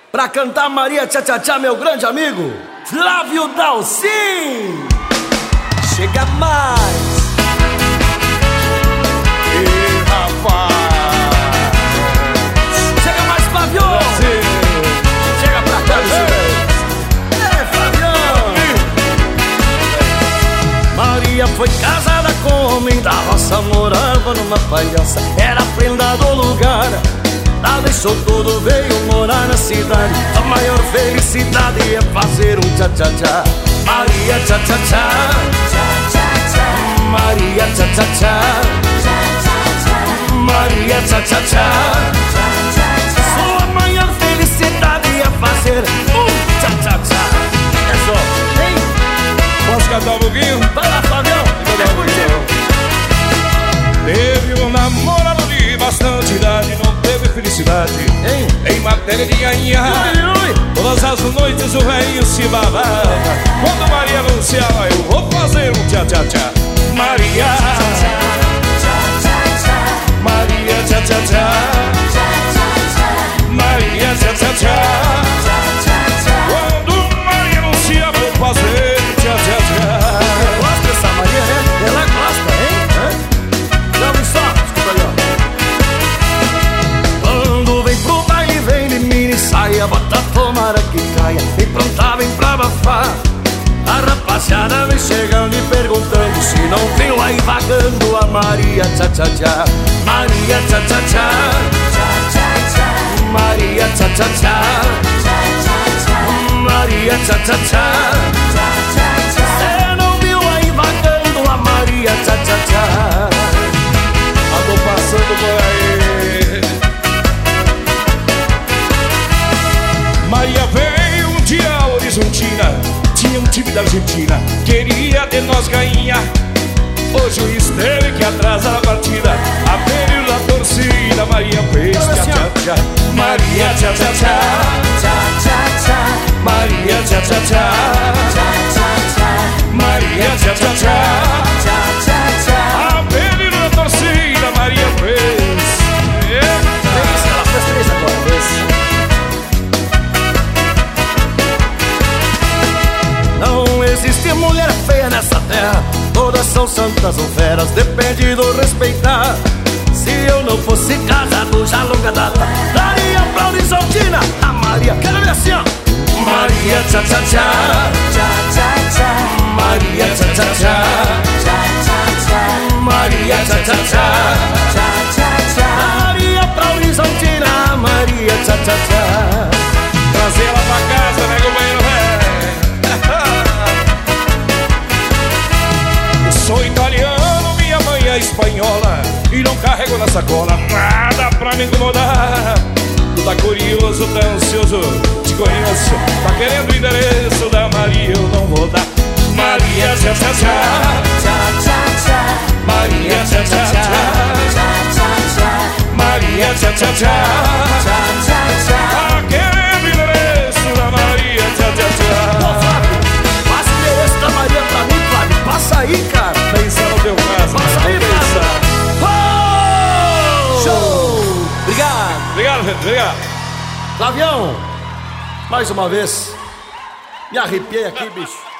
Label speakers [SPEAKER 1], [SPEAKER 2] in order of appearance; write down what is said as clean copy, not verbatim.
[SPEAKER 1] Pra cantar Maria Tchá Tchá Tchá, meu grande amigo Flávio Dalcin. Chega mais.
[SPEAKER 2] E rapaz,
[SPEAKER 1] chega mais, Flávio. Chega pra cá, Flavião. Maria foi casada com um homem da roça, morava numa palhaça, era prenda do lugar. Ela deixou tudo, veio morar na cidade. A maior felicidade é fazer um tchá tchá tchá. Maria tchá tchá tchá, Maria tchá tchá tchá, Maria tchá tchá tchá. Sua maior felicidade é fazer um tchá tchá tchá. É só, hein?
[SPEAKER 2] posso cantar um pouquinho?
[SPEAKER 1] Vai lá, Flavião, é contigo.
[SPEAKER 2] Teve um namorado de bastante idade, não teve felicidade,
[SPEAKER 1] hein?
[SPEAKER 2] Em matéria de ganhar. Todas as noites o velho se babava quando Maria anunciava: eu vou fazer um tchá tchá tchá. Maria, Maria tchá tchá tchá, Maria tchá tchá tchá. Quando Maria anunciava: vou fazer um tchá tchá tchá.
[SPEAKER 1] Gosta dessa Maria, né? Ela gosta, hein? Não me só, escuta ali, ó. Quando vem pro baile, vem de mini saia, bota tomara que caia, vem pronta, vem pra abafar. A rapaziada vem chegando e perguntando se não viu aí vagando a Maria tchá tchá tchá. Maria tchá tchá tchá, Maria tchá tchá tchá, Maria tchá tchá tchá. Cê não viu aí vagando a Maria tchá tchá tchá.
[SPEAKER 2] Tô passando por aí. Maria veio um dia a Horizontina, tinha um time da Argentina, queria de nós ganhar. Hoje o esteve que atrasa a partida, a pele da torcida. Maria fez tchá tchá tchá, Maria tchá tchá tchá, Maria tchá tchá tchá, Maria tchá tchá tchá. A pele da torcida Maria fez.
[SPEAKER 1] Ela fez 3 agora, não existe mulher feia nessa terra, todas são santas ou feras, depende do respeitar. Se eu não fosse casado já longa data, daria pra Horizontina a Maria. Quero ver assim, ó. Maria tchá tchá tchá, Maria tchá tchá tchá, Maria tchá tchá tchá, Maria pra Horizontina, Maria tchá tchá tchá.
[SPEAKER 2] Trazer ela pra casa, né, companheiro? Eu sou italiano, minha mãe é espanhola, e não carrego na sacola nada pra me incomodar. Tu tá curioso, tá ansioso, te conheço, tá querendo o endereço da Maria, eu não vou dar. Maria tchá tchá tchá, Maria tchá tchá tchá, Maria tchá tchá tchá. Tá querendo o endereço da Maria tchá tchá tchá.
[SPEAKER 1] Ô, Flávio, passa o endereço da Maria pra mim, Flávio. Passa aí, cara.
[SPEAKER 2] Pensa no teu caso.
[SPEAKER 1] Passa aí,
[SPEAKER 2] pensa.
[SPEAKER 1] Flávio. Show! Obrigado.
[SPEAKER 2] Obrigado, gente. Obrigado.
[SPEAKER 1] Flavião, mais uma vez. Me arrepiei aqui, bicho.